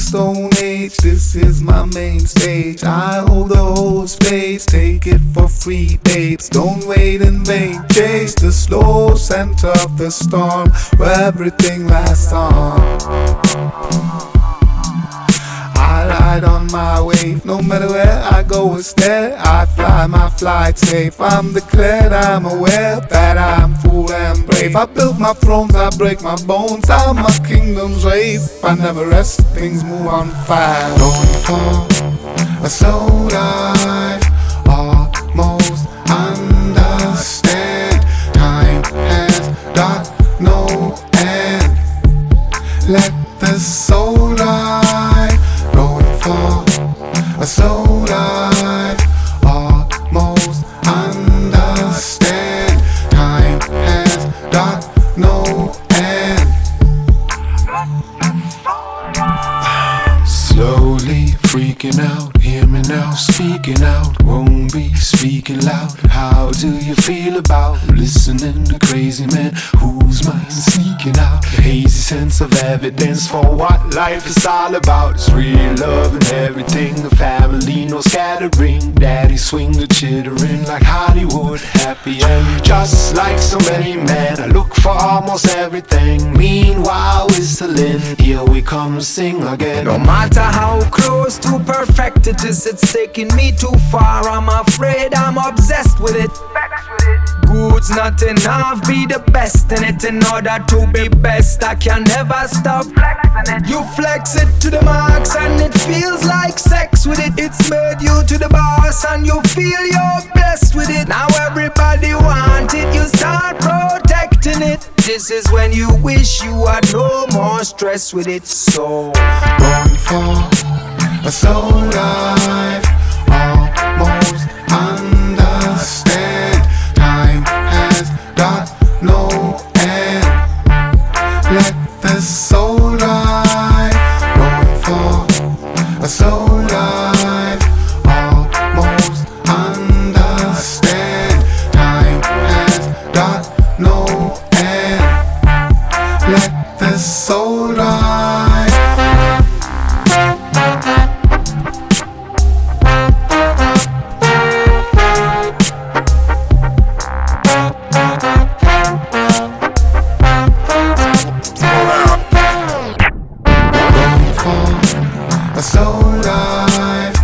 Stone Age, this is my main stage. I hold the whole space, take it for free, babes. Don't wait in vain, chase the slow center of the storm where everything lasts on. I ride on my wave, no matter where I go instead. I fly my flight safe, I'm declared, I'm aware that I'm full and brave. I build my thrones, I break my bones, I'm my kingdom's race. I never rest, things move on fast. Going for a soul dive, almost understand. Time has got no end. Let the soul dive. Going for a soul dive, almost understand. Time has got no end. Slowly freaking out, hear me now, speaking out, won't be speaking loud. How do you feel about listening to crazy men whose minds sneaking out? A hazy sense of evidence for what life is all about. It's real love and everything, the family, no scattering. Daddy swing the chittering like Hollywood, happy end. Just like so many men, I look for almost everything. Meanwhile whistling, here we come sing again. No matter how close to perfect it is, it's taking me too far. I'm afraid I'm obsessed with it. Good's not enough, be the best in it. In order to be best, I can never stop. You flex it to the max and it feels like sex with it. It's made you to the boss and you feel you're blessed with it. Now everybody want it, you start protecting it. This is when you wish you had no more stress with it. So going for a soul dive, almost understand. Time has got no end. Let the soul dive. Going for a soul dive, almost understand. Time has got no end. Let the soul dive. A soul dive,